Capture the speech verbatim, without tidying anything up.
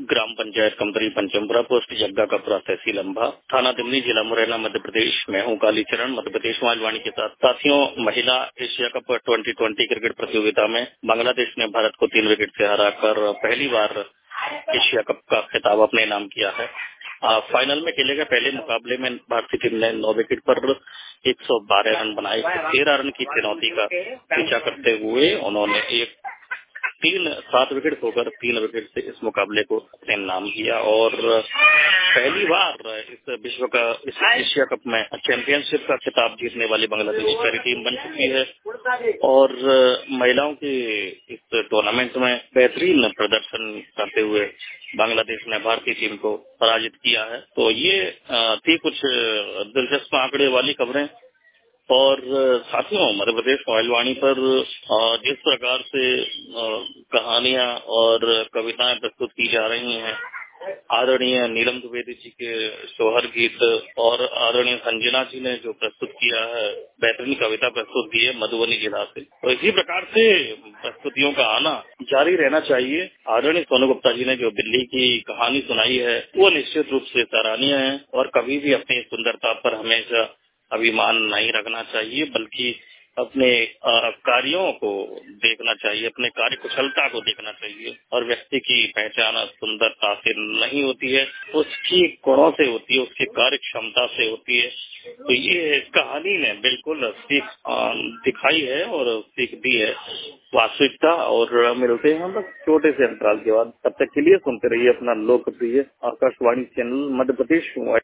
ग्राम panchayat Kamtari Panchampura, post Jagga Kapra, तहसील अम्बा, थाना दिमनी, जिला मुरैना, मध्य प्रदेश। मैं हूं कालीचरण, मध्य प्रदेश मोबाइल के साथ। साथियों, महिला Asia cup twenty twenty cricket प्रतियोगिता में बांग्लादेश ने भारत को तीन विकेट से हराकर पहली बार एशिया कप का खिताब अपने नाम किया है। आ, फाइनल में खेले गए पहले मुकाबले में भारतीय टीम ने नौ विकेट पर एक सौ बारह रन बनाए। तेरह रन की चुनौती का पीछा करते हुए उन्होंने एक तीन सात विकेट खोकर तीन विकेट से इस मुकाबले को अपने नाम किया और पहली बार इस विश्व का इस एशिया कप में चैंपियनशिप का खिताब जीतने वाली बांग्लादेश की टीम बन चुकी है और महिलाओं के इस टूर्नामेंट में बेहतरीन प्रदर्शन करते हुए बांग्लादेश ने भारतीय टीम को पराजित किया है। तो ये थी कुछ दिलचस्प आंकड़े वाली खबरें। और साथियों, मध्य प्रदेश मोबाइल वाणी पर जिस प्रकार से कहानियां और कविताएं प्रस्तुत की जा रही हैं, आदरणीय नीलम द्विवेदी जी के सोहर गीत और आदरणीय संजना जी ने जो प्रस्तुत किया है, बेहतरीन कविता प्रस्तुत की है मधुबनी जिला से, तो इसी प्रकार से प्रस्तुतियों का आना जारी रहना चाहिए। आदरणीय सोनू गुप्ता जी ने जो बिल्ली की कहानी सुनाई है वो निश्चित रूप से सराहनीय है और कभी भी अपनी सुंदरता पर हमेशा अभिमान नहीं रखना चाहिए, बल्कि अपने कार्यों को देखना चाहिए, अपने कार्य कुशलता को देखना चाहिए। और व्यक्ति की पहचान सुंदरता से नहीं होती है, उसकी गुणों से होती है, उसकी कार्य क्षमता से होती है। तो ये कहानी ने बिल्कुल सीख दिखाई है और सीख दी है वास्तविकता। और मिलते हैं हम लोग छोटे से अंतराल के बाद। तब तक के लिए सुनते रहिए अपना लोकप्रिय आकाशवाणी चैनल मध्य प्रदेश।